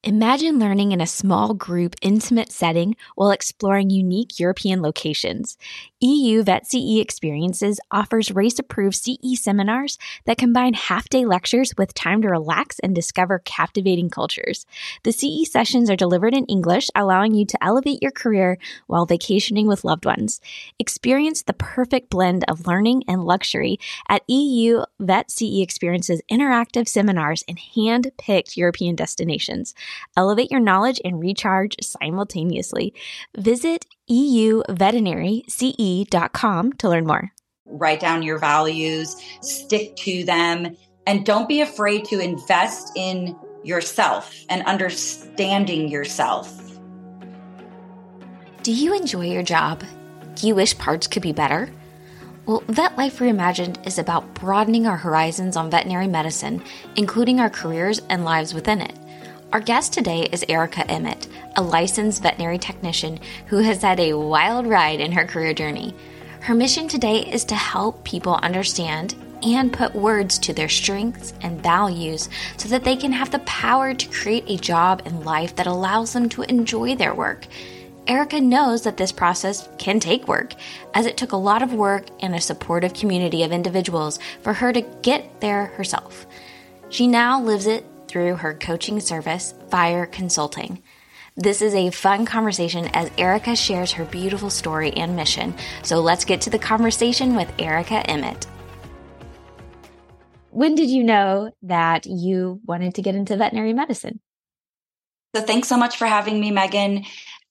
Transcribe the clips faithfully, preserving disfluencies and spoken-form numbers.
Imagine learning in a small group, intimate setting while exploring unique European locations. E U Vet C E Experiences offers race-approved C E seminars that combine half-day lectures with time to relax and discover captivating cultures. The C E sessions are delivered in English, allowing you to elevate your career while vacationing with loved ones. Experience the perfect blend of learning and luxury at E U Vet C E Experiences interactive seminars in hand-picked European destinations. Elevate your knowledge and recharge simultaneously. Visit E U veterinary C E dot com to learn more. Write down your values, stick to them, and don't be afraid to invest in yourself and understanding yourself. Do you enjoy your job? Do you wish parts could be better? Well, Vet Life Reimagined is about broadening our horizons on veterinary medicine, including our careers and lives within it. Our guest today is Erica Emmett, a licensed veterinary technician who has had a wild ride in her career journey. Her mission today is to help people understand and put words to their strengths and values so that they can have the power to create a job and life that allows them to enjoy their work. Erica knows that this process can take work, as it took a lot of work and a supportive community of individuals for her to get there herself. She now lives it through her coaching service, Fire Consulting. This is a fun conversation as Erica shares her beautiful story and mission. So let's get to the conversation with Erica Emmett. When did you know that you wanted to get into veterinary medicine? So thanks so much for having me, Megan.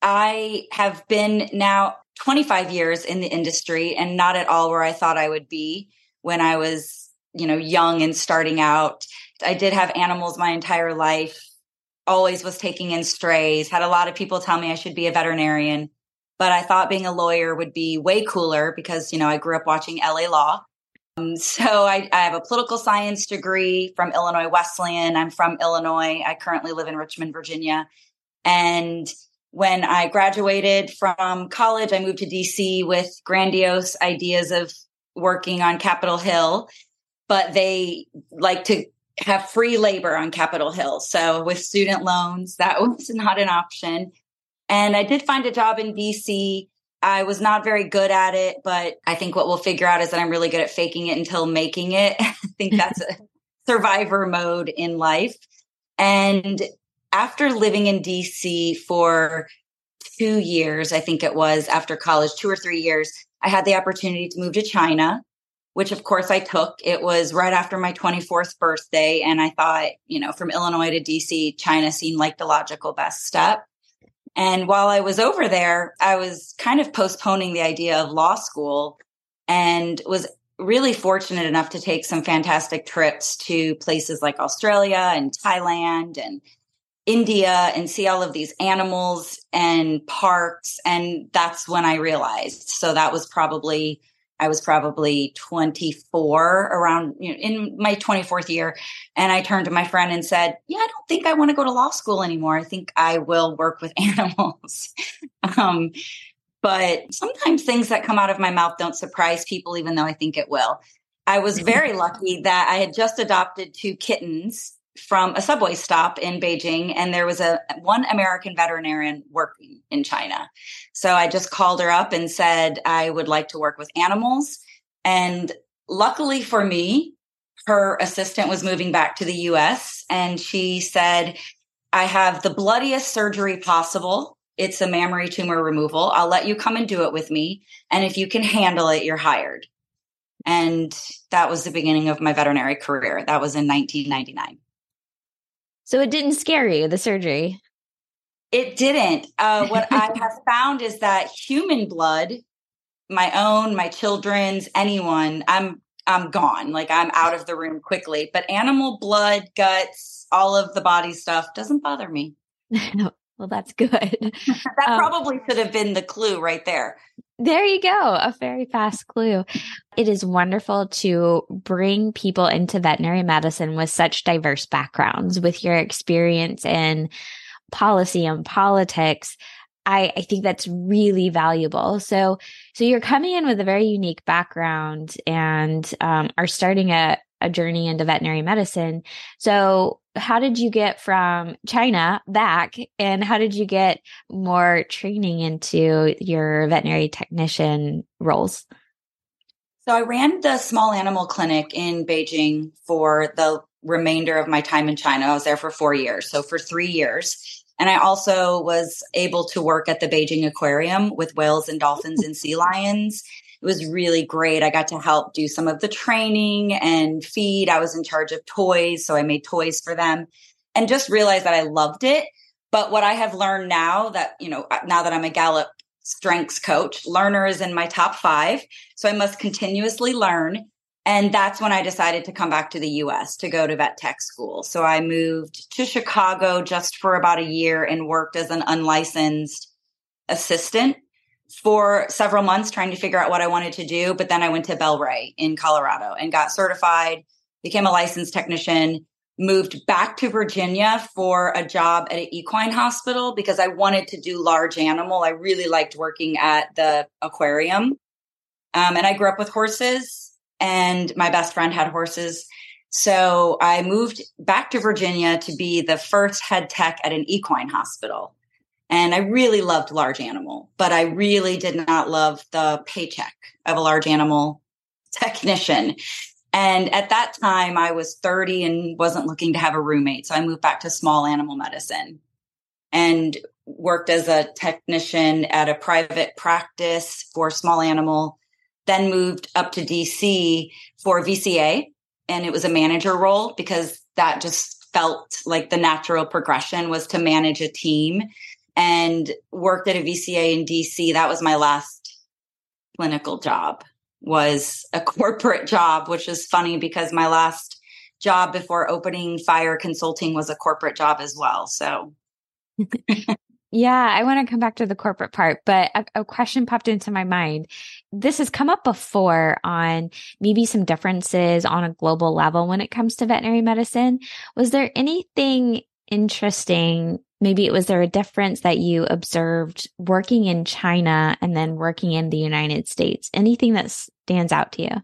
I have been now twenty-five years in the industry and not at all where I thought I would be when I was, you know, young and starting out. I did have animals my entire life, always was taking in strays, had a lot of people tell me I should be a veterinarian, but I thought being a lawyer would be way cooler because, you know, I grew up watching L A Law. Um, so I, I have a political science degree from Illinois Wesleyan. I'm from Illinois. I currently live in Richmond, Virginia. And when I graduated from college, I moved to D C with grandiose ideas of working on Capitol Hill, but they like to have free labor on Capitol Hill. So with student loans, that was not an option. And I did find a job in D C. I was not very good at it, but I think what we'll figure out is that I'm really good at faking it until making it. I think that's a survivor mode in life. And after living in D C for two years, I think it was after college, two or three years, I had the opportunity to move to China, which of course I took. It was right after my twenty-fourth birthday. And I thought, you know, from Illinois to D C, China seemed like the logical best step. And while I was over there, I was kind of postponing the idea of law school and was really fortunate enough to take some fantastic trips to places like Australia and Thailand and India and see all of these animals and parks. And that's when I realized. So that was probably I was probably twenty-four around, you know, in my twenty-fourth year. And I turned to my friend and said, yeah, I don't think I want to go to law school anymore. I think I will work with animals. um, but sometimes things that come out of my mouth don't surprise people, even though I think it will. I was very lucky that I had just adopted two kittens from a subway stop in Beijing, and there was a one American veterinarian working in China. So I just called her up and said, I would like to work with animals. And luckily for me, her assistant was moving back to the U S, and she said, I have the bloodiest surgery possible. It's a mammary tumor removal. I'll let you come and do it with me. And if you can handle it, you're hired. And that was the beginning of my veterinary career. That was in nineteen ninety-nine. So it didn't scare you, the surgery? It didn't. Uh, what I have found is that human blood, my own, my children's, anyone, I'm I'm gone. Like I'm out of the room quickly. But animal blood, guts, all of the body stuff doesn't bother me. Well, that's good. That um, probably should have been the clue right there. There you go. A very fast clue. It is wonderful to bring people into veterinary medicine with such diverse backgrounds, with your experience in policy and politics. I, I think that's really valuable. So, so you're coming in with a very unique background and um, are starting a, a journey into veterinary medicine. So how did you get from China back, and how did you get more training into your veterinary technician roles? So I ran the small animal clinic in Beijing for the remainder of my time in China. I was there for four years. So for three years. And I also was able to work at the Beijing Aquarium with whales and dolphins and sea lions. It was really great. I got to help do some of the training and feed. I was in charge of toys. So I made toys for them and just realized that I loved it. But what I have learned now that, you know, now that I'm a Gallup strengths coach, learner is in my top five. So I must continuously learn. And that's when I decided to come back to the U S to go to vet tech school. So I moved to Chicago just for about a year and worked as an unlicensed assistant for several months trying to figure out what I wanted to do. But then I went to Bel-Ray in Colorado and got certified, became a licensed technician, moved back to Virginia for a job at an equine hospital because I wanted to do large animal. I really liked working at the aquarium. Um, and I grew up with horses, and my best friend had horses. So I moved back to Virginia to be the first head tech at an equine hospital. And I really loved large animal, but I really did not love the paycheck of a large animal technician. And at that time, I was thirty and wasn't looking to have a roommate. So I moved back to small animal medicine and worked as a technician at a private practice for small animal, then moved up to D C for V C A. And it was a manager role because that just felt like the natural progression was to manage a team, and worked at a V C A in D C. That was my last clinical job. Was a corporate job, which is funny because my last job before opening Fire Consulting was a corporate job as well. So, yeah, I want to come back to the corporate part, but a, a question popped into my mind. This has come up before on maybe some differences on a global level when it comes to veterinary medicine. Was there anything interesting? Maybe it was there a difference that you observed working in China and then working in the United States? Anything that stands out to you?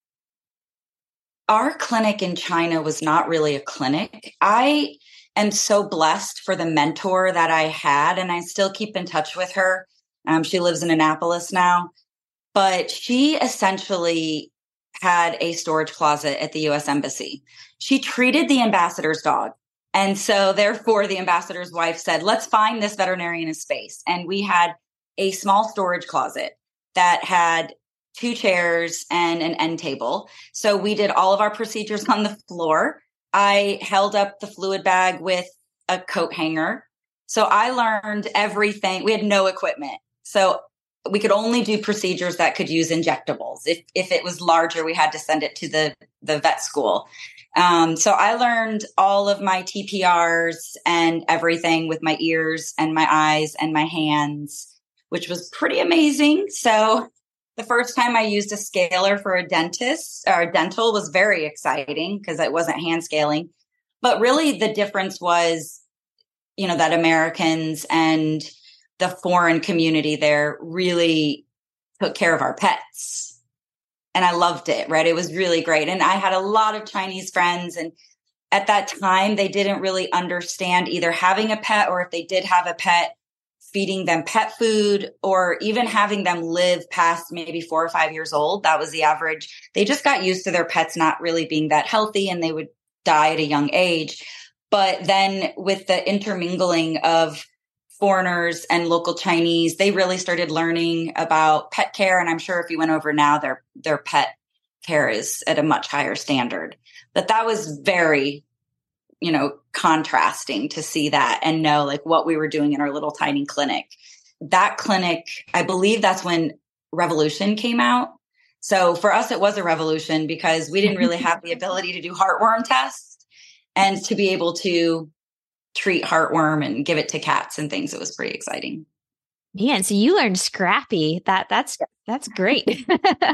Our clinic in China was not really a clinic. I am so blessed for the mentor that I had, and I still keep in touch with her. Um, she lives in Annapolis now, but she essentially had a storage closet at the U S Embassy. She treated the ambassador's dog. And so therefore the ambassador's wife said, let's find this veterinarian a space. And we had a small storage closet that had two chairs and an end table. So we did all of our procedures on the floor. I held up the fluid bag with a coat hanger. So I learned everything. We had no equipment. So we could only do procedures that could use injectables. If if it was larger, we had to send it to the, the vet school. Um, so I learned all of my T P Rs and everything with my ears and my eyes and my hands, which was pretty amazing. So the first time I used a scaler for a dentist or a dental was very exciting because it wasn't hand scaling. But really the difference was, you know, that Americans and the foreign community there really took care of our pets. And I loved it, right? It was really great. And I had a lot of Chinese friends. And at that time, they didn't really understand either having a pet, or if they did have a pet, feeding them pet food, or even having them live past maybe four or five years old. That was the average. They just got used to their pets not really being that healthy, and they would die at a young age. But then with the intermingling of foreigners and local Chinese, they really started learning about pet care. And I'm sure if you went over now, their their pet care is at a much higher standard. But that was very, you know, contrasting to see that and know like what we were doing in our little tiny clinic. That clinic, I believe that's when Revolution came out. So for us, it was a revolution because we didn't really have the ability to do heartworm tests, and to be able to treat heartworm and give it to cats and things. It was pretty exciting. Man, so you learned Scrappy. That that's that's great.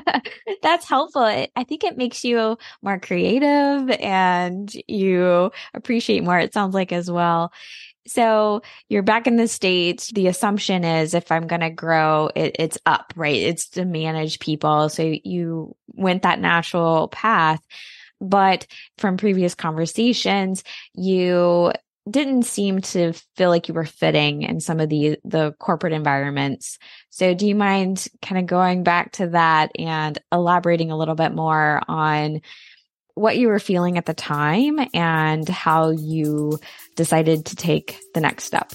That's helpful. It, I think it makes you more creative and you appreciate more, it sounds like, as well. So you're back in the States. The assumption is if I'm going to grow, it, it's up, right? It's to manage people. So you went that natural path. But from previous conversations, you didn't seem to feel like you were fitting in some of the the corporate environments. So do you mind kind of going back to that and elaborating a little bit more on what you were feeling at the time and how you decided to take the next step?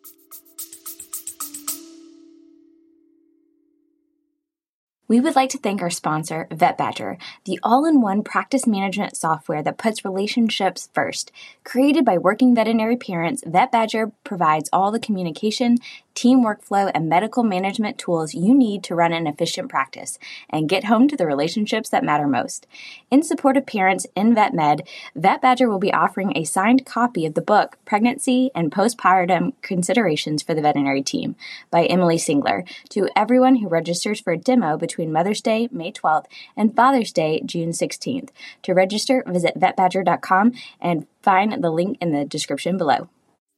We would like to thank our sponsor, VetBadger, the all-in-one practice management software that puts relationships first. Created by working veterinary parents, VetBadger provides all the communication, team workflow, and medical management tools you need to run an efficient practice and get home to the relationships that matter most. In support of parents in VetMed, VetBadger will be offering a signed copy of the book, Pregnancy and Postpartum Considerations for the Veterinary Team by Emily Singler to everyone who registers for a demo between between Mother's Day, May twelfth, and Father's Day, June sixteenth. To register, visit vet badger dot com and find the link in the description below.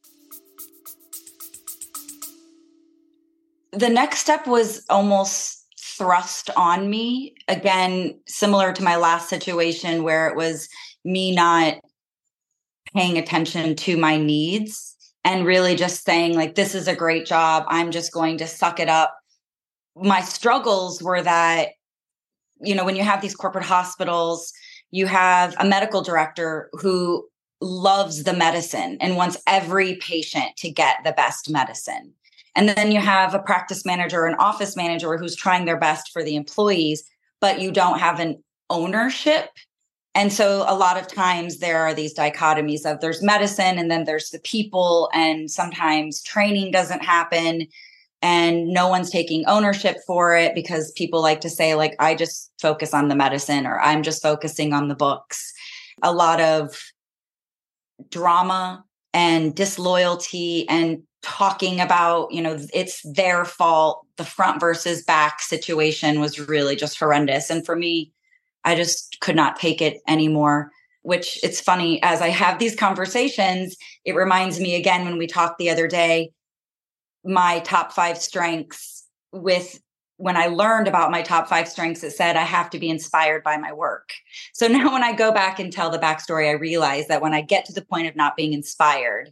The next step was almost thrust on me. Again, similar to my last situation where it was me not paying attention to my needs and really just saying, like, this is a great job. I'm just going to suck it up. My struggles were that, you know, when you have these corporate hospitals, you have a medical director who loves the medicine and wants every patient to get the best medicine. And then you have a practice manager, an office manager who's trying their best for the employees, but you don't have an ownership. And so a lot of times there are these dichotomies of there's medicine and then there's the people, and sometimes training doesn't happen. And no one's taking ownership for it because people like to say, like, I just focus on the medicine or I'm just focusing on the books. A lot of drama and disloyalty and talking about, you know, it's their fault. The front versus back situation was really just horrendous. And for me, I just could not take it anymore, which it's funny, as I have these conversations, it reminds me again, when we talked the other day, my top five strengths with when I learned about my top five strengths, it said I have to be inspired by my work. So now when I go back and tell the backstory, I realize that when I get to the point of not being inspired,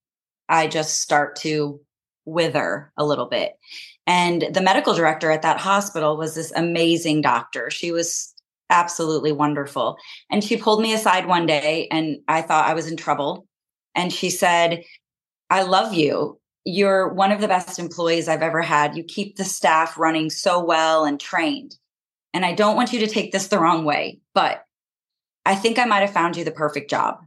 I just start to wither a little bit. And the medical director at that hospital was this amazing doctor. She was absolutely wonderful. And she pulled me aside one day and I thought I was in trouble. And she said, I love you. You're one of the best employees I've ever had. You keep the staff running so well and trained. And I don't want you to take this the wrong way, but I think I might have found you the perfect job.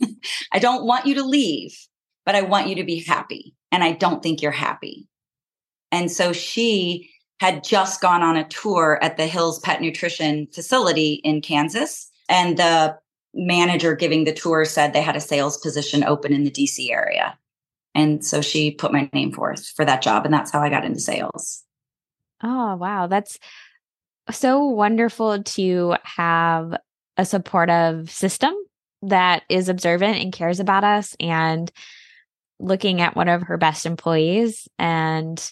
I don't want you to leave, but I want you to be happy. And I don't think you're happy. And so she had just gone on a tour at the Hills Pet Nutrition facility in Kansas. And the manager giving the tour said they had a sales position open in the D C area. And so she put my name forth for that job. And that's how I got into sales. Oh, wow. That's so wonderful to have a supportive system that is observant and cares about us, and looking at one of her best employees and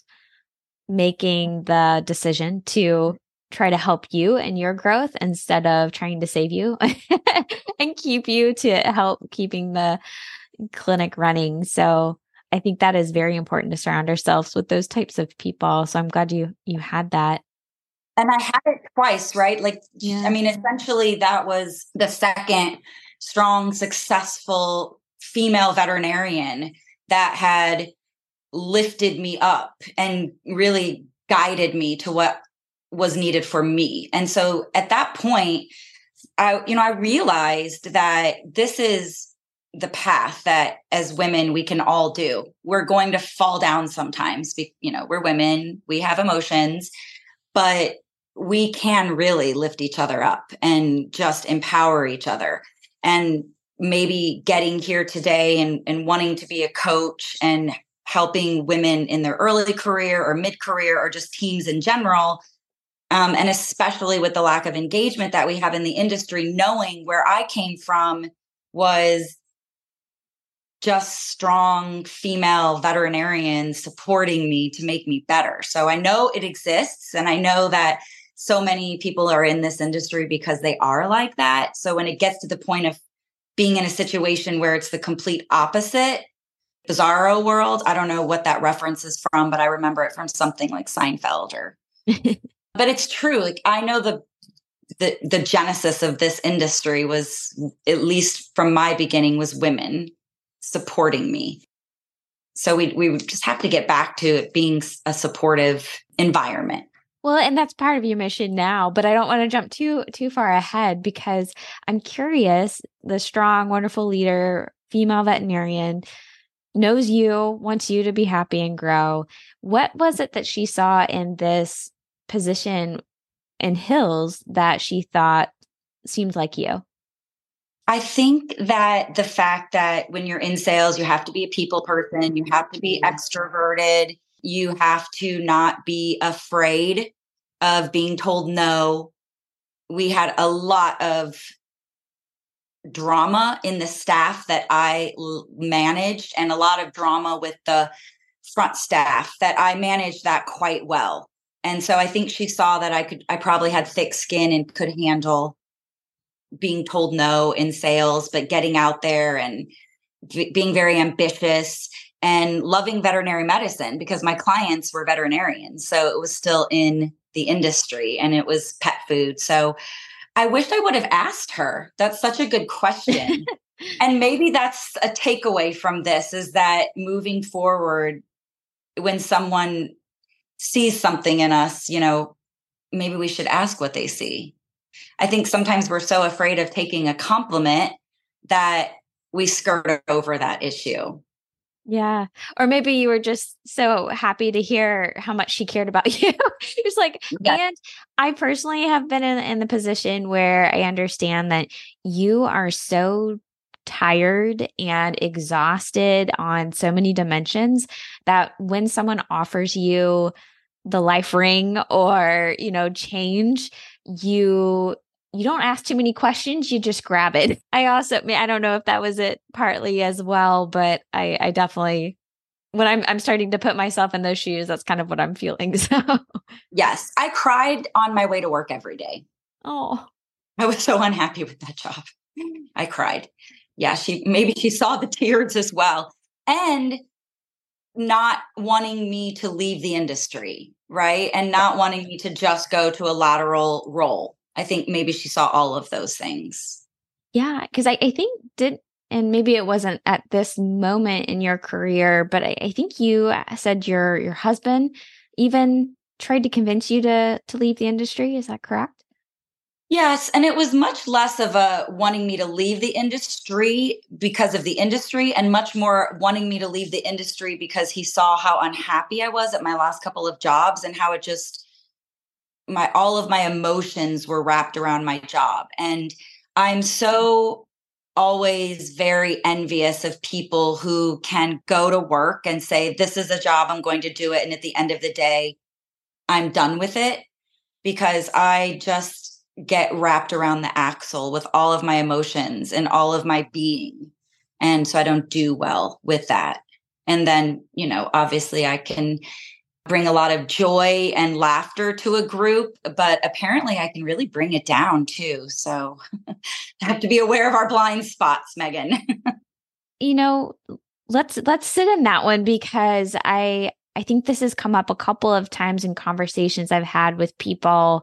making the decision to try to help you in your growth instead of trying to save you and keep you to help keeping the clinic running. So I think that is very important to surround ourselves with those types of people. So I'm glad you you had that. And I had it twice, right? Like, Yeah. I mean, essentially that was the second strong, successful female veterinarian that had lifted me up and really guided me to what was needed for me. And so at that point, I, you know, I realized that this is the path that as women, we can all do. We're going to fall down sometimes. You know, we're women, we have emotions, but we can really lift each other up and just empower each other. And maybe getting here today and, and wanting to be a coach and helping women in their early career or mid-career or just teams in general, um, and especially with the lack of engagement that we have in the industry, knowing where I came from was just strong female veterinarians supporting me to make me better. So I know it exists, and I know that so many people are in this industry because they are like that. So when it gets to the point of being in a situation where it's the complete opposite, bizarro world, I don't know what that reference is from, but I remember it from something like Seinfeld or, but it's true. Like I know the, the, the genesis of this industry was, at least from my beginning, was women supporting me. So we we would just have to get back to it being a supportive environment. Well, and that's part of your mission now, but I don't want to jump too too far ahead because I'm curious, the strong, wonderful leader, female veterinarian, knows you, wants you to be happy and grow. What was it that she saw in this position in Hills that she thought seemed like you? I think that the fact that when you're in sales, you have to be a people person, you have to be extroverted, you have to not be afraid of being told no. We had a lot of drama in the staff that I l- managed, and a lot of drama with the front staff that I managed that quite well. And so I think she saw that I could, I probably had thick skin and could handle being told no in sales, but getting out there and b- being very ambitious and loving veterinary medicine because my clients were veterinarians. So it was still in the industry and it was pet food. So I wish I would have asked her. That's such a good question. And maybe that's a takeaway from this, is that moving forward, when someone sees something in us, you know, maybe we should ask what they see. I think sometimes we're so afraid of taking a compliment that we skirt over that issue. Yeah. Or maybe you were just so happy to hear how much she cared about you. It's like, yes. And I personally have been in, in the position where I understand that you are so tired and exhausted on so many dimensions that when someone offers you the life ring or, you know, change, you you don't ask too many questions, you just grab it. I also, I mean, I don't know if that was it partly as well, but I, I definitely, when I'm I'm starting to put myself in those shoes, that's kind of what I'm feeling. So yes, I cried on my way to work every day. Oh, I was so unhappy with that job. I cried. Yeah, she maybe she saw the tears as well. And not wanting me to leave the industry, right? And not wanting me to just go to a lateral role. I think maybe she saw all of those things. Yeah, because I, I think did, and maybe it wasn't at this moment in your career, but I, I think you said your your husband even tried to convince you to to leave the industry. Is that correct? Yes. And it was much less of a wanting me to leave the industry because of the industry and much more wanting me to leave the industry because he saw how unhappy I was at my last couple of jobs and how it just, my, all of my emotions were wrapped around my job. And I'm so always very envious of people who can go to work and say, this is a job, I'm going to do it. And at the end of the day, I'm done with it, because I just get wrapped around the axle with all of my emotions and all of my being. And so I don't do well with that. And then, you know, obviously I can bring a lot of joy and laughter to a group, but apparently I can really bring it down too. So I have to be aware of our blind spots, Megan. You know, let's let's sit in that one, because I I think this has come up a couple of times in conversations I've had with people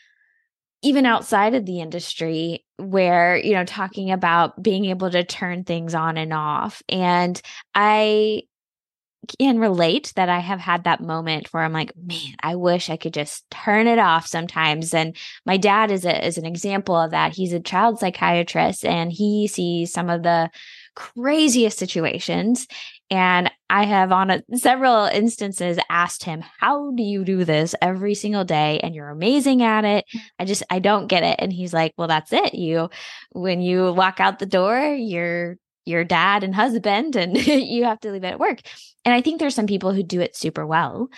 even outside of the industry, where, you know, talking about being able to turn things on and off. And I can relate that I have had that moment where I'm like, man, I wish I could just turn it off sometimes. And my dad is a, is an example of that. He's a child psychiatrist and he sees some of the craziest situations. And I have on a, several instances asked him, how do you do this every single day? And you're amazing at it. I just, I don't get it. And he's like, well, that's it. You, when you walk out the door, you're your dad and husband, and you have to leave it at work. And I think there's some people who do it super well.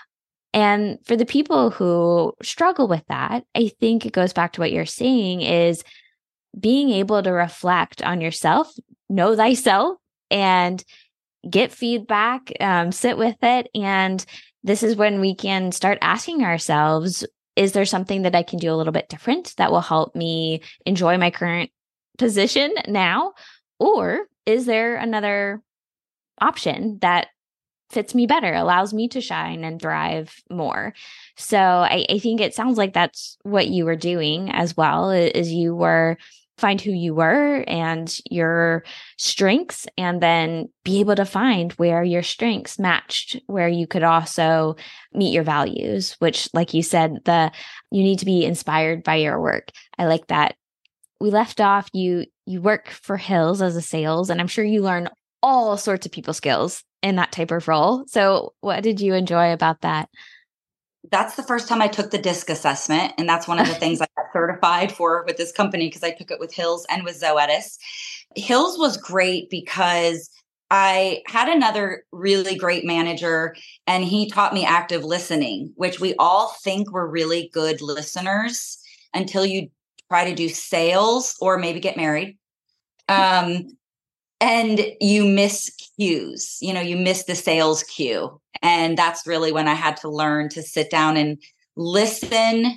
And for the people who struggle with that, I think it goes back to what you're saying, is being able to reflect on yourself, know thyself, and get feedback, um, sit with it. And this is when we can start asking ourselves, is there something that I can do a little bit different that will help me enjoy my current position now? Or is there another option that fits me better, allows me to shine and thrive more? So I, I think it sounds like that's what you were doing as well, is you were find who you were and your strengths, and then be able to find where your strengths matched, where you could also meet your values, which, like you said, the you need to be inspired by your work. I like that. We left off, you you work for Hills as a sales, and I'm sure you learn all sorts of people skills in that type of role. So what did you enjoy about that? That's the first time I took the DISC assessment. And that's one of the things I got certified for with this company, because I took it with Hills and with Zoetis. Hills was great because I had another really great manager, and he taught me active listening, which we all think we're really good listeners until you try to do sales or maybe get married. Um, and you miss cues, you know, you miss the sales cue. And that's really when I had to learn to sit down and listen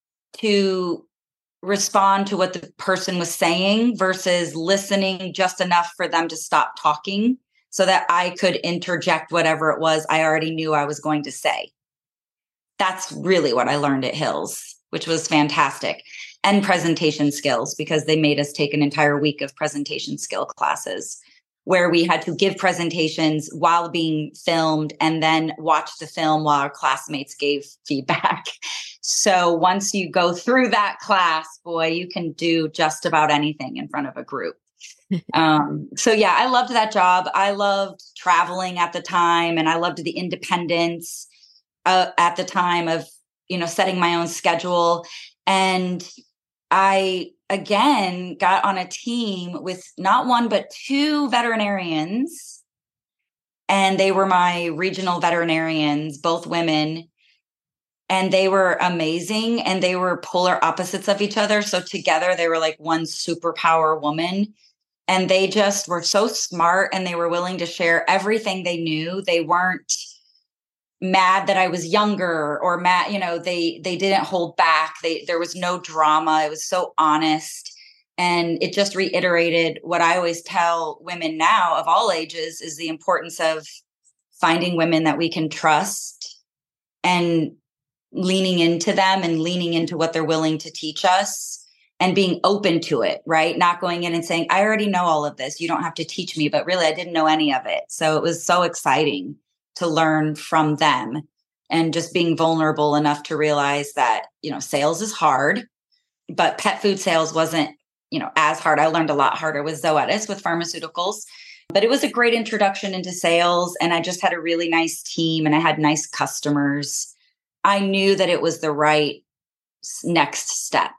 to respond to what the person was saying versus listening just enough for them to stop talking so that I could interject whatever it was I already knew I was going to say. That's really what I learned at Hills, which was fantastic. And presentation skills, because they made us take an entire week of presentation skill classes where we had to give presentations while being filmed and then watch the film while our classmates gave feedback. So once you go through that class, boy, you can do just about anything in front of a group. um, so yeah, I loved that job. I loved traveling at the time, and I loved the independence uh, at the time of, you know, setting my own schedule. And I, again, got on a team with not one, but two veterinarians. And they were my regional veterinarians, both women. And they were amazing. And they were polar opposites of each other. So together they were like one superpower woman. And they just were so smart, and they were willing to share everything they knew. They weren't mad that I was younger or mad, you know, they, they didn't hold back. They, there was no drama. It was so honest. And it just reiterated what I always tell women now of all ages, is the importance of finding women that we can trust and leaning into them and leaning into what they're willing to teach us and being open to it, right? Not going in and saying, I already know all of this, you don't have to teach me, but really I didn't know any of it. So it was so exciting to learn from them, and just being vulnerable enough to realize that, you know, sales is hard, but pet food sales wasn't, you know, as hard. I learned a lot harder with Zoetis, with pharmaceuticals, but it was a great introduction into sales. And I just had a really nice team, and I had nice customers. I knew that it was the right next step.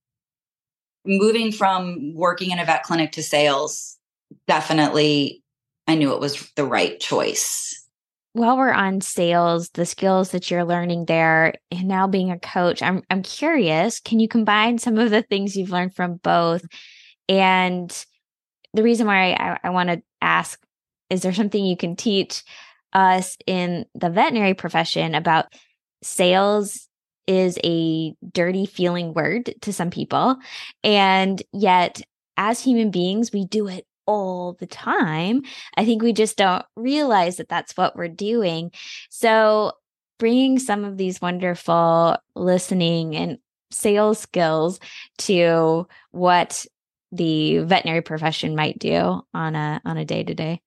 Moving from working in a vet clinic to sales, definitely, I knew it was the right choice. While we're on sales, the skills that you're learning there, and now being a coach, I'm I'm curious, can you combine some of the things you've learned from both? And the reason why I, I want to ask, is there something you can teach us in the veterinary profession about sales is a dirty feeling word to some people, and yet as human beings, we do it all the time. I think we just don't realize that that's what we're doing. So bringing some of these wonderful listening and sales skills to what the veterinary profession might do on a on a day-to-day.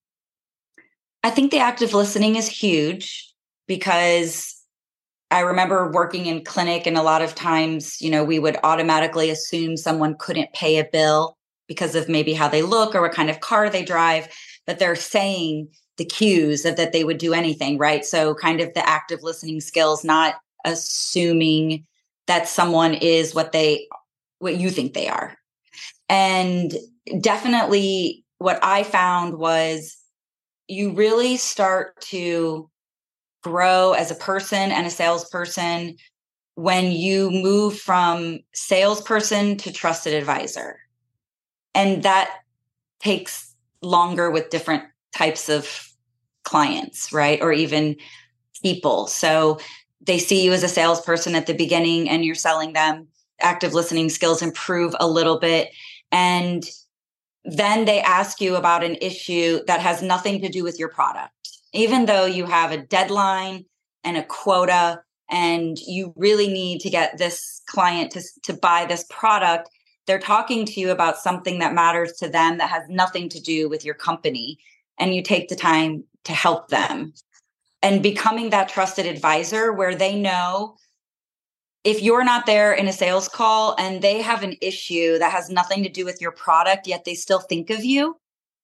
I think the active listening is huge, because I remember working in clinic, and a lot of times, you know, we would automatically assume someone couldn't pay a bill because of maybe how they look or what kind of car they drive, but they're saying the cues of that they would do anything, right? So kind of the active listening skills, not assuming that someone is what they, what you think they are. And definitely what I found was you really start to grow as a person and a salesperson when you move from salesperson to trusted advisor. And that takes longer with different types of clients, right? Or even people. So they see you as a salesperson at the beginning and you're selling them. Active listening skills improve a little bit. And then they ask you about an issue that has nothing to do with your product. Even though you have a deadline and a quota and you really need to get this client to, to buy this product, they're talking to you about something that matters to them that has nothing to do with your company. And you take the time to help them. And becoming that trusted advisor where they know if you're not there in a sales call and they have an issue that has nothing to do with your product, yet they still think of you.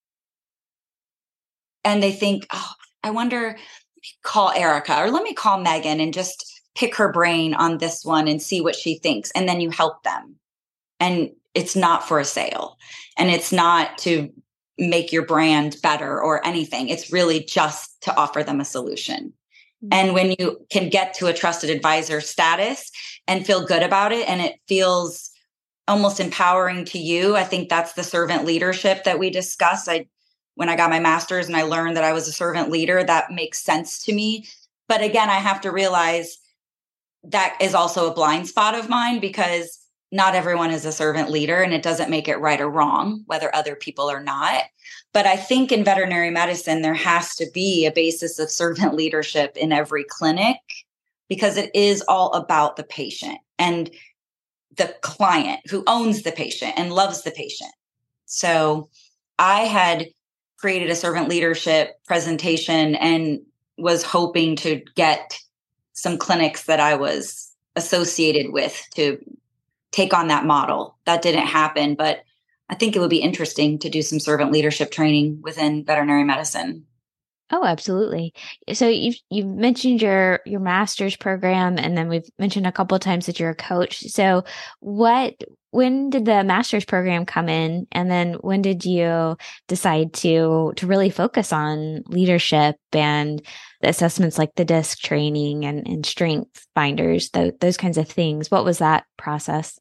And they think, oh, I wonder, call Erica or let me call Megan and just pick her brain on this one and see what she thinks. And then you help them. And it's not for a sale and it's not to make your brand better or anything. It's really just to offer them a solution. And when you can get to a trusted advisor status and feel good about it, and it feels almost empowering to you, I think that's the servant leadership that we discussed. I, when I got my master's and I learned that I was a servant leader, that makes sense to me. But again, I have to realize that is also a blind spot of mine because not everyone is a servant leader and it doesn't make it right or wrong, whether other people are not. But I think in veterinary medicine, there has to be a basis of servant leadership in every clinic because it is all about the patient and the client who owns the patient and loves the patient. So I had created a servant leadership presentation and was hoping to get some clinics that I was associated with to take on that model. That didn't happen, but I think it would be interesting to do some servant leadership training within veterinary medicine. Oh, absolutely. So you've you've mentioned your your master's program, and then we've mentioned a couple of times that you're a coach. So what when did the master's program come in, and then when did you decide to to really focus on leadership and the assessments like the DISC training and, and strength finders, th- those kinds of things? What was that process?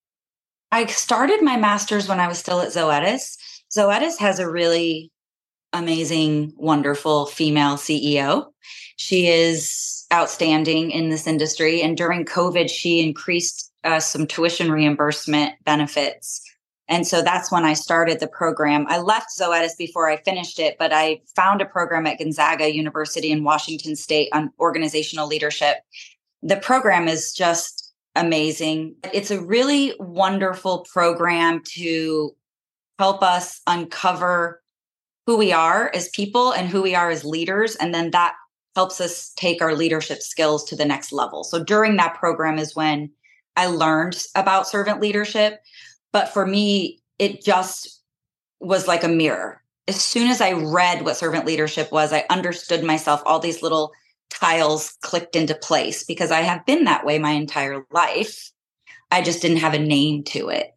I started my master's when I was still at Zoetis. Zoetis has a really amazing, wonderful female C E O. She is outstanding in this industry. And during COVID, she increased uh, some tuition reimbursement benefits. And so that's when I started the program. I left Zoetis before I finished it, but I found a program at Gonzaga University in Washington State on organizational leadership. The program is just amazing. It's a really wonderful program to help us uncover who we are as people and who we are as leaders. And then that helps us take our leadership skills to the next level. So during that program is when I learned about servant leadership. But for me, it just was like a mirror. As soon as I read what servant leadership was, I understood myself. All these little tiles clicked into place because I have been that way my entire life. I just didn't have a name to it.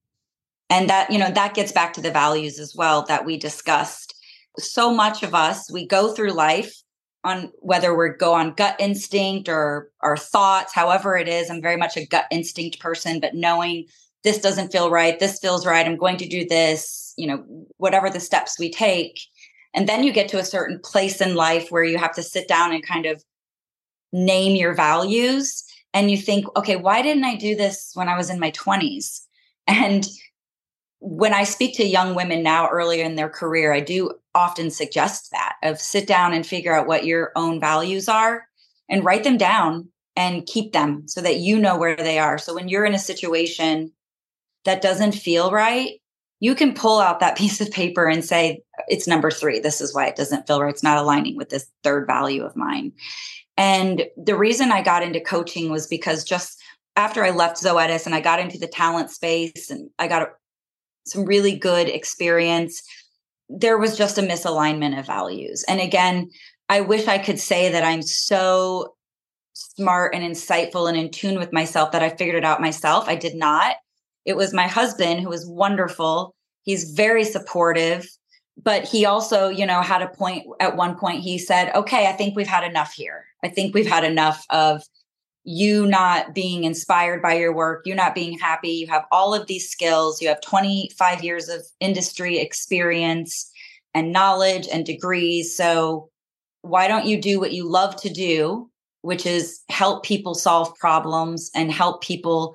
And that, you know, that gets back to the values as well that we discussed. So much of us, we go through life on whether we go on gut instinct or our thoughts, however it is. I'm very much a gut instinct person, but knowing this doesn't feel right, this feels right, I'm going to do this, you know, whatever the steps we take. And then you get to a certain place in life where you have to sit down and kind of name your values. And you think, okay, why didn't I do this when I was in my twenties? And when I speak to young women now earlier in their career, I do often suggest that of sit down and figure out what your own values are and write them down and keep them so that you know where they are. So when you're in a situation that doesn't feel right, you can pull out that piece of paper and say, it's number three. This is why it doesn't feel right. It's not aligning with this third value of mine. And the reason I got into coaching was because just after I left Zoetis and I got into the talent space and I got a some really good experience, there was just a misalignment of values. And again, I wish I could say that I'm so smart and insightful and in tune with myself that I figured it out myself. I did not. It was my husband who was wonderful. He's very supportive, but he also, you know, had a point at one point, he said, okay, I think we've had enough here. I think we've had enough of you not being inspired by your work, you not being happy. You have all of these skills. You have twenty-five years of industry experience and knowledge and degrees. So why don't you do what you love to do which is help people solve problems and help people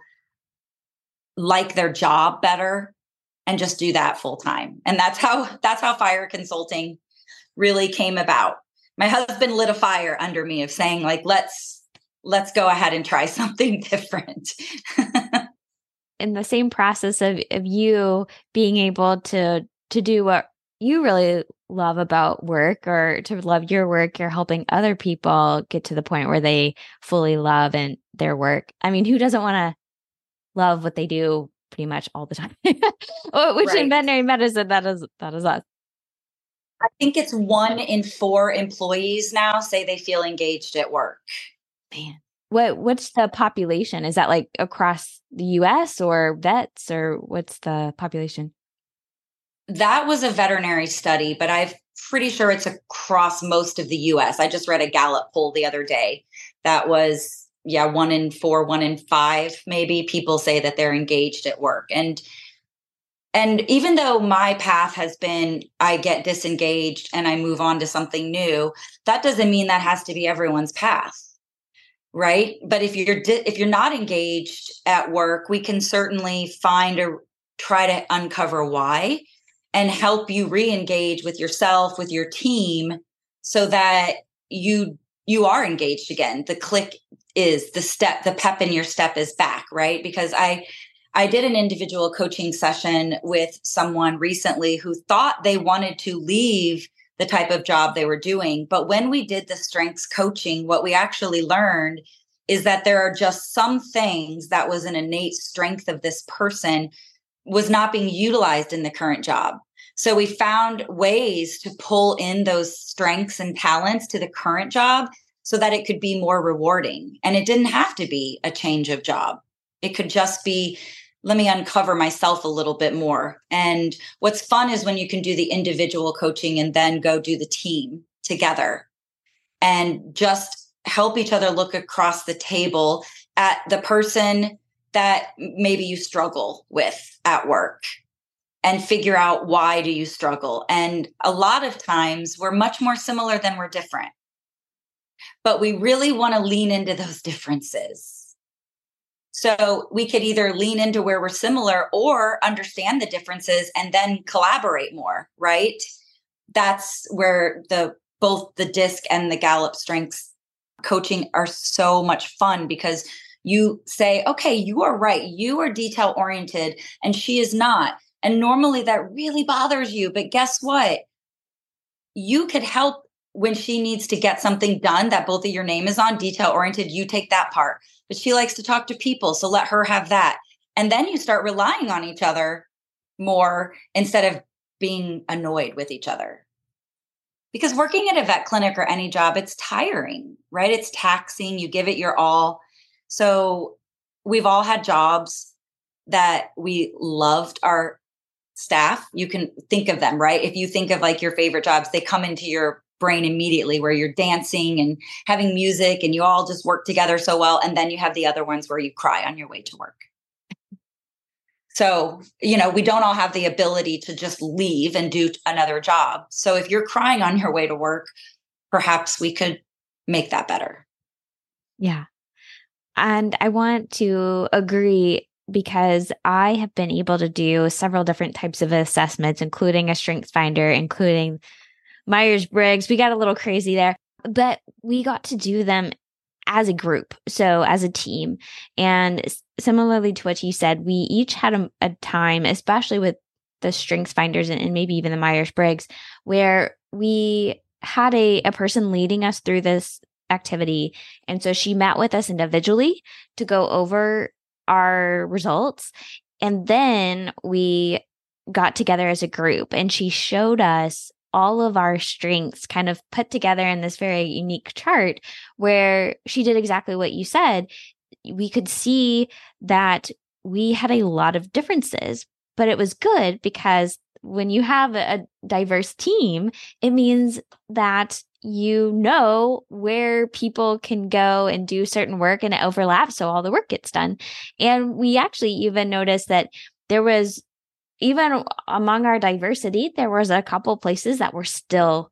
like their job better, and just do that full time. And that's how that's how fire consulting really came about. My husband lit a fire under me of saying, like, let's let's go ahead and try something different. In the same process of, of you being able to to do what you really love about work, or to love your work, you're helping other people get to the point where they fully love and their work. I mean, who doesn't want to love what they do pretty much all the time? Which right. In veterinary medicine, that is that is us. I think it's one in four employees now say they feel engaged at work. Man. What what's the population? Is that like across the U S or vets, or what's the population? That was a veterinary study, but I'm pretty sure it's across most of the U S. I just read a Gallup poll the other day that was, yeah, one in four, one in five, maybe people say that they're engaged at work. And And even though my path has been, I get disengaged and I move on to something new, that doesn't mean that has to be everyone's path. Right. But if you're di- if you're not engaged at work, we can certainly find or try to uncover why and help you re-engage with yourself, with your team, so that you you are engaged again. The click is the step, the pep in your step is back. Right. Because I I did an individual coaching session with someone recently who thought they wanted to leave the type of job they were doing. But when we did the strengths coaching, what we actually learned is that there are just some things that was an innate strength of this person was not being utilized in the current job. So we found ways to pull in those strengths and talents to the current job so that it could be more rewarding. And it didn't have to be a change of job. It could just be, let me uncover myself a little bit more. And what's fun is when you can do the individual coaching and then go do the team together and just help each other look across the table at the person that maybe you struggle with at work and figure out, why do you struggle? And a lot of times we're much more similar than we're different, but we really want to lean into those differences. So we could either lean into where we're similar or understand the differences and then collaborate more, right? That's where the both the DISC and the Gallup strengths coaching are so much fun, because you say, okay, you are right. You are detail oriented and she is not. And normally that really bothers you. But guess what? You could help when she needs to get something done that both of your name is on, detail oriented, you take that part. But she likes to talk to people, so let her have that. And then you start relying on each other more instead of being annoyed with each other. Because working at a vet clinic or any job, it's tiring, right? It's taxing. You give it your all. So we've all had jobs that we loved our staff. You can think of them, right? If you think of like your favorite jobs, they come into your brain immediately, where you're dancing and having music and you all just work together so well. And then you have the other ones where you cry on your way to work. So, you know, we don't all have the ability to just leave and do another job. So if you're crying on your way to work, perhaps we could make that better. Yeah. And I want to agree, because I have been able to do several different types of assessments, including a strengths finder, including Myers-Briggs. We got a little crazy there, but we got to do them as a group. So as a team. And similarly to what you said, we each had a, a time, especially with the strengths finders and, and maybe even the Myers-Briggs, where we had a, a person leading us through this activity. And so she met with us individually to go over our results. And then we got together as a group, and she showed us all of our strengths kind of put together in this very unique chart, where she did exactly what you said. We could see that we had a lot of differences, but it was good, because when you have a diverse team, it means that you know where people can go and do certain work and it overlaps, so all the work gets done. And we actually even noticed that there was, even among our diversity, there was a couple places that were still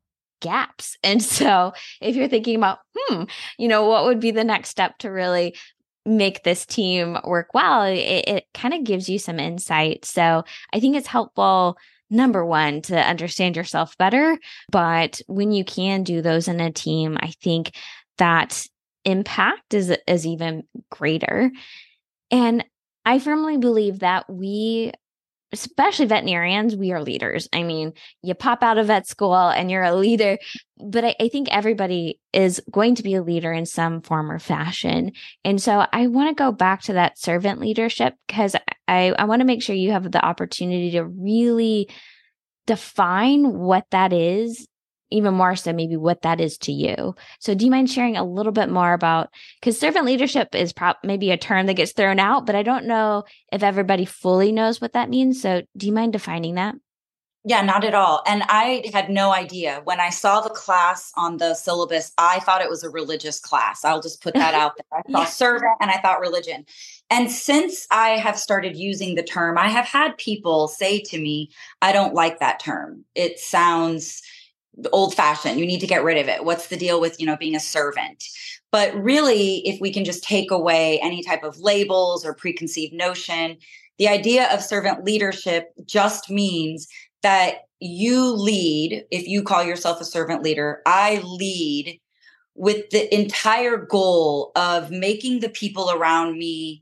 gaps. And so if you're thinking about, hmm, you know, what would be the next step to really make this team work well, it, it kind of gives you some insight. So I think it's helpful, number one, to understand yourself better. But when you can do those in a team, I think that impact is, is even greater. And I firmly believe that we, especially veterinarians, we are leaders. I mean, you pop out of vet school and you're a leader, but I, I think everybody is going to be a leader in some form or fashion. And so I want to go back to that servant leadership, because I, I want to make sure you have the opportunity to really define what that is, even more so maybe what that is to you. So do you mind sharing a little bit more about, because servant leadership is pro- maybe a term that gets thrown out, but I don't know if everybody fully knows what that means. So do you mind defining that? Yeah, not at all. And I had no idea. When I saw the class on the syllabus, I thought it was a religious class. I'll just put that out there. I saw yeah. servant and I thought religion. And since I have started using the term, I have had people say to me, I don't like that term. It sounds old fashioned. You need to get rid of it. What's the deal with, you know, being a servant? But really, if we can just take away any type of labels or preconceived notion, the idea of servant leadership just means that you lead. If you call yourself a servant leader, I lead with the entire goal of making the people around me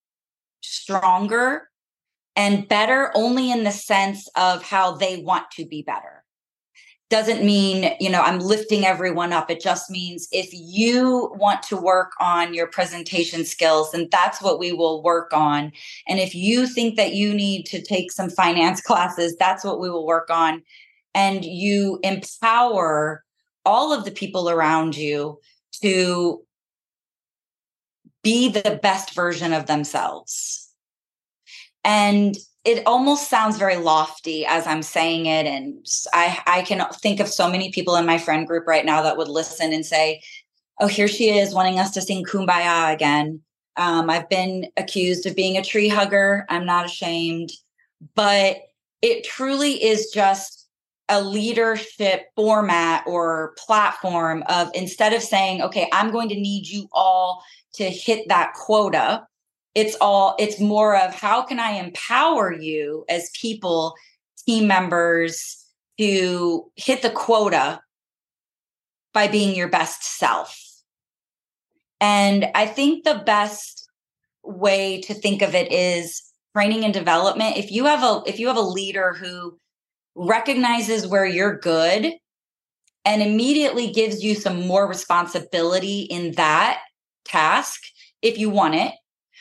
stronger and better, only in the sense of how they want to be better. Doesn't mean, you know, I'm lifting everyone up. It just means if you want to work on your presentation skills, then that's what we will work on. And if you think that you need to take some finance classes, that's what we will work on. And you empower all of the people around you to be the best version of themselves. And it almost sounds very lofty as I'm saying it. And I, I can think of so many people in my friend group right now that would listen and say, oh, here she is wanting us to sing Kumbaya again. Um, I've been accused of being a tree hugger. I'm not ashamed. But it truly is just a leadership format or platform of, instead of saying, okay, I'm going to need you all to hit that quota, It's all, it's more of how can I empower you as people, team members, to hit the quota by being your best self. And I think the best way to think of it is training and development. If you have a, if you have a leader who recognizes where you're good and immediately gives you some more responsibility in that task, if you want it,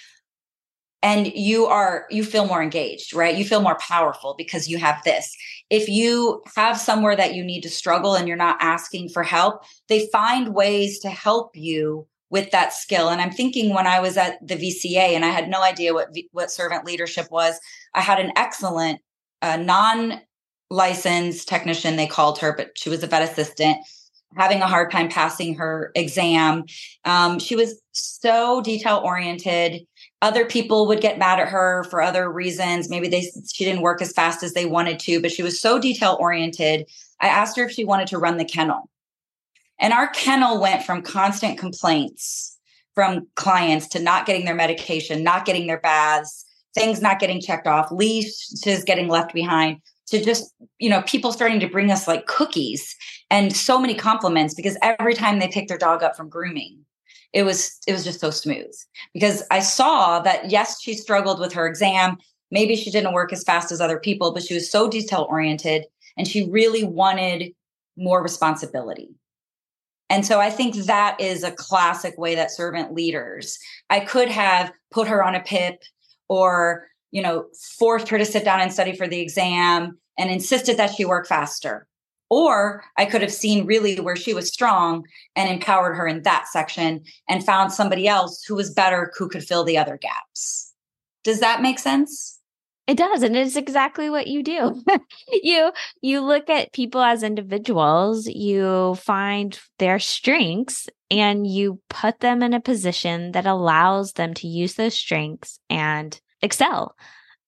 and you are, you feel more engaged, right? You feel more powerful because you have this. If you have somewhere that you need to struggle and you're not asking for help, they find ways to help you with that skill. And I'm thinking when I was at the V C A and I had no idea what, what servant leadership was, I had an excellent uh, non-licensed technician, they called her, but she was a vet assistant, having a hard time passing her exam. Um, she was so detail-oriented. Other people would get mad at her for other reasons. Maybe they she didn't work as fast as they wanted to, but she was so detail-oriented. I asked her if she wanted to run the kennel. And our kennel went from constant complaints from clients to not getting their medication, not getting their baths, things not getting checked off, leashes getting left behind, to just, you know, people starting to bring us like cookies and so many compliments because every time they picked their dog up from grooming, it was, it was just so smooth because I saw that, yes, she struggled with her exam. Maybe she didn't work as fast as other people, but she was so detail oriented and she really wanted more responsibility. And so I think that is a classic way that servant leaders, I could have put her on a P I P or, you know, forced her to sit down and study for the exam and insisted that she work faster. Or I could have seen really where she was strong and empowered her in that section and found somebody else who was better, who could fill the other gaps. Does that make sense? It does. And it's exactly what you do. you, you look at people as individuals, you find their strengths and you put them in a position that allows them to use those strengths and excel.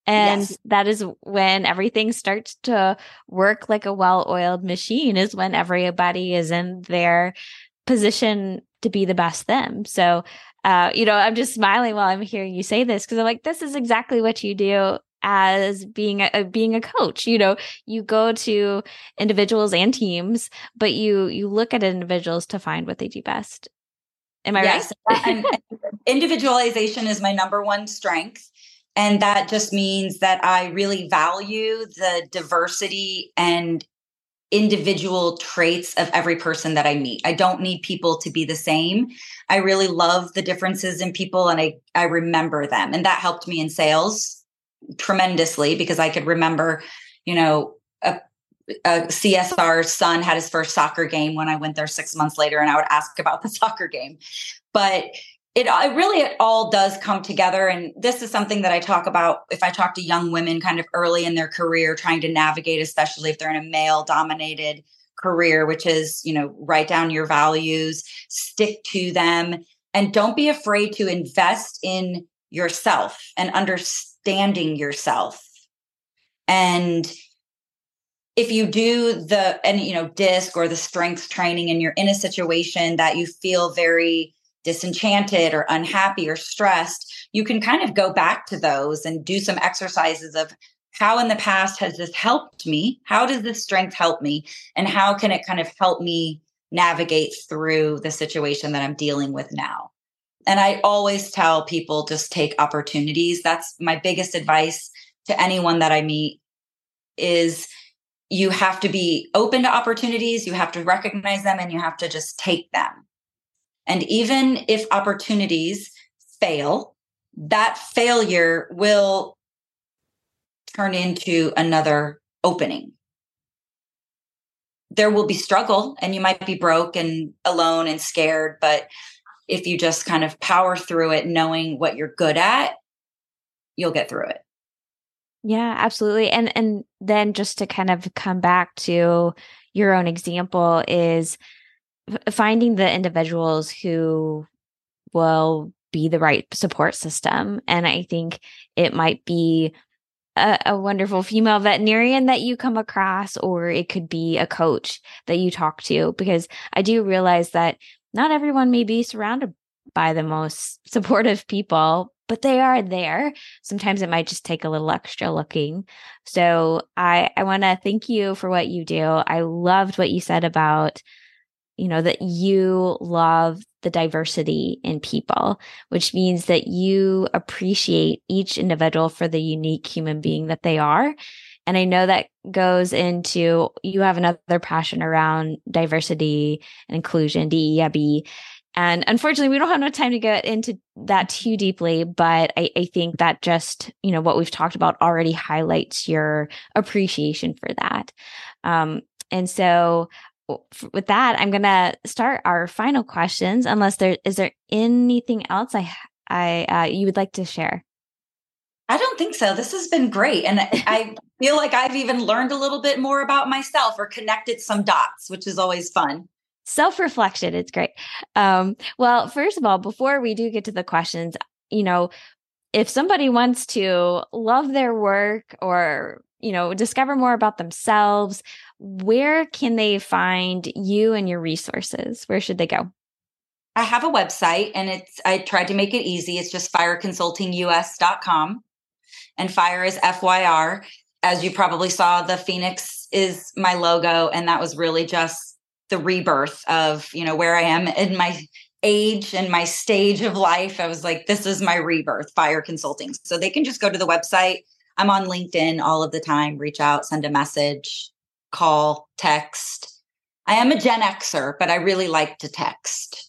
And Yes. that is when everything starts to work like a well-oiled machine, is when everybody is in their position to be the best them. So, uh, you know, I'm just smiling while I'm hearing you say this, because I'm like, this is exactly what you do as being a being a coach. You know, you go to individuals and teams, but you you look at individuals to find what they do best. Am I yes. right? And individualization is my number one strength. And that just means that I really value the diversity and individual traits of every person that I meet. I don't need people to be the same. I really love the differences in people, and I, I remember them. And that helped me in sales tremendously, because I could remember, you know, a, a C S R's son had his first soccer game when I went there six months later, and I would ask about the soccer game. But it, it really, it all does come together. And this is something that I talk about if I talk to young women kind of early in their career, trying to navigate, especially if they're in a male dominated career, which is, you know, write down your values, stick to them, and don't be afraid to invest in yourself and understanding yourself. And if you do the, and, you know, DISC or the strengths training, and you're in a situation that you feel very disenchanted or unhappy or stressed, you can kind of go back to those and do some exercises of how in the past has this helped me? How does this strength help me? And how can it kind of help me navigate through the situation that I'm dealing with now? And I always tell people, just take opportunities. That's my biggest advice to anyone that I meet, is you have to be open to opportunities. You have to recognize them, and you have to just take them. And even if opportunities fail, that failure will turn into another opening. There will be struggle, and you might be broke and alone and scared. But if you just kind of power through it, knowing what you're good at, you'll get through it. Yeah, absolutely. And and then just to kind of come back to your own example, is finding the individuals who will be the right support system. And I think it might be a, a wonderful female veterinarian that you come across, or it could be a coach that you talk to, because I do realize that not everyone may be surrounded by the most supportive people, but they are there. Sometimes it might just take a little extra looking. So I, I want to thank you for what you do. I loved what you said about, you know, that you love the diversity in people, which means that you appreciate each individual for the unique human being that they are. And I know that goes into, you have another passion around diversity and inclusion, D E I B. And unfortunately, we don't have enough time to get into that too deeply, but I, I think that just, you know, what we've talked about already highlights your appreciation for that. Um, and so with that, I'm going to start our final questions, unless there is there anything else I, I, uh, you would like to share? I don't think so. This has been great. And I feel like I've even learned a little bit more about myself, or connected some dots, which is always fun. Self-reflection. It's great. Um, well, first of all, before we do get to the questions, you know, if somebody wants to love their work, or, you know, discover more about themselves, where can they find you and your resources? Where should they go? I have a website, and it's, I tried to make it easy. It's just fire consulting U S dot com. And FIRE is F Y R. As you probably saw, the Phoenix is my logo. And that was really just the rebirth of, you know, where I am in my age and my stage of life. I was like, this is my rebirth, FIRE Consulting. So they can just go to the website. I'm on LinkedIn all of the time. Reach out, send a message, call, text. I am a Gen Xer, but I really like to text.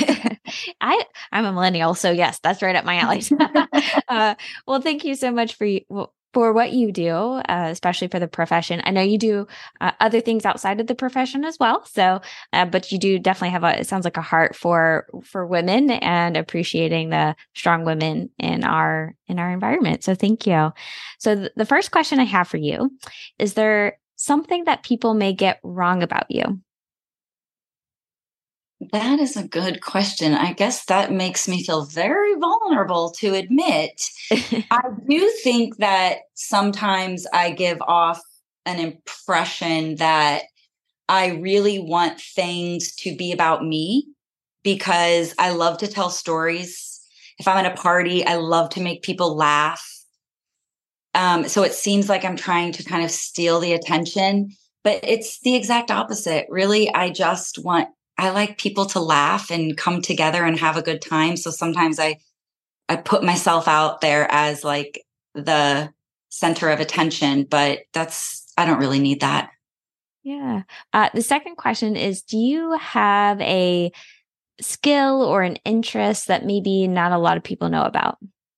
I, I'm a millennial, so yes, that's right up my alley. uh, well, thank you so much for you, for what you do, uh, especially for the profession. I know you do uh, other things outside of the profession as well. So, uh, but you do definitely have a, it sounds like a heart for, for women and appreciating the strong women in our, in our environment. So thank you. So th- the first question I have for you, is there something that people may get wrong about you? That is a good question. I guess that makes me feel very vulnerable to admit. I do think that sometimes I give off an impression that I really want things to be about me because I love to tell stories. If I'm at a party, I love to make people laugh. Um, so it seems like I'm trying to kind of steal the attention, but it's the exact opposite. Really, I just want I like people to laugh and come together and have a good time. So sometimes I, I put myself out there as like the center of attention, but that's, I don't really need that. Yeah. Uh, the second question is, do you have a skill or an interest that maybe not a lot of people know about?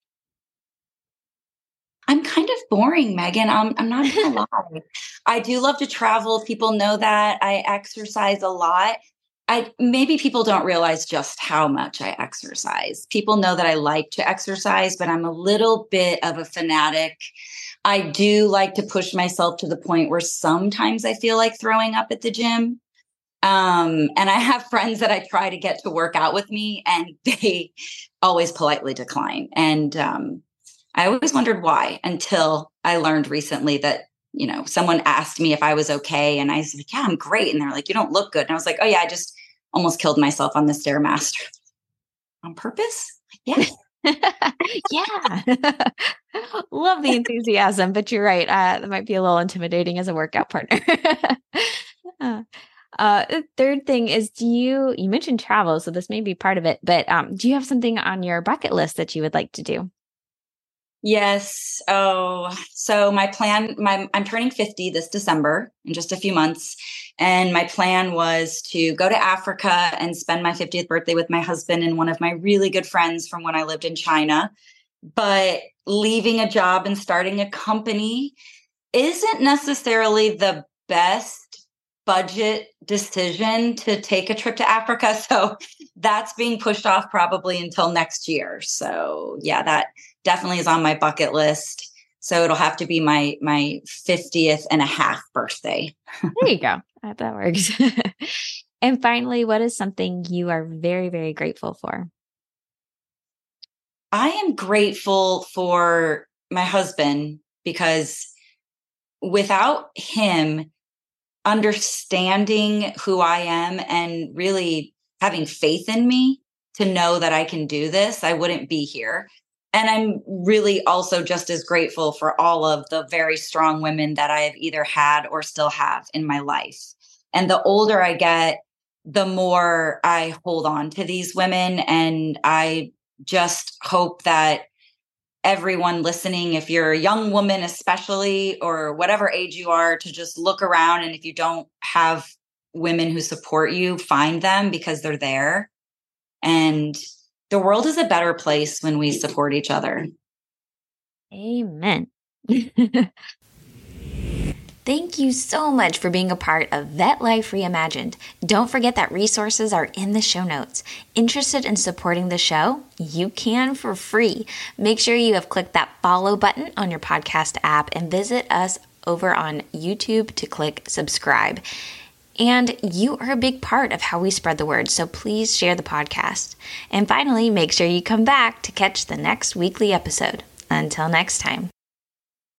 I'm kind of boring, Megan. I'm, I'm not going to lie. I do love to travel. People know that. I exercise a lot. I maybe people don't realize just how much I exercise. People know that I like to exercise, but I'm a little bit of a fanatic. I do like to push myself to the point where sometimes I feel like throwing up at the gym. Um, and I have friends that I try to get to work out with me, and they always politely decline. And um, I always wondered why until I learned recently that, you know, someone asked me if I was okay. And I was like, yeah, I'm great. And they're like, you don't look good. And I was like, oh yeah, I just almost killed myself on the Stairmaster on purpose. Yeah. Yeah. Love the enthusiasm, but you're right. Uh, that might be a little intimidating as a workout partner. uh, uh, the third thing is, do you, you mentioned travel, so this may be part of it, but um, do you have something on your bucket list that you would like to do? Yes. Oh, so my plan, my, I'm turning fifty this December in just a few months. And my plan was to go to Africa and spend my fiftieth birthday with my husband and one of my really good friends from when I lived in China. But leaving a job and starting a company isn't necessarily the best budget decision to take a trip to Africa. So that's being pushed off probably until next year. So yeah, that definitely is on my bucket list. So it'll have to be my my fiftieth and a half birthday. There you go. That, that works. And finally, what is something you are very, very grateful for? I am grateful for my husband because without him understanding who I am and really having faith in me to know that I can do this, I wouldn't be here. And I'm really also just as grateful for all of the very strong women that I have either had or still have in my life. And the older I get, the more I hold on to these women. And I just hope that everyone listening, if you're a young woman, especially, or whatever age you are, to just look around. And if you don't have women who support you, find them because they're there. And the world is a better place when we support each other. Amen. Thank you so much for being a part of Vet Life Reimagined. Don't forget that resources are in the show notes. Interested in supporting the show? You can for free. Make sure you have clicked that follow button on your podcast app and visit us over on YouTube to click subscribe. And you are a big part of how we spread the word, so please share the podcast. And finally, make sure you come back to catch the next weekly episode. Until next time.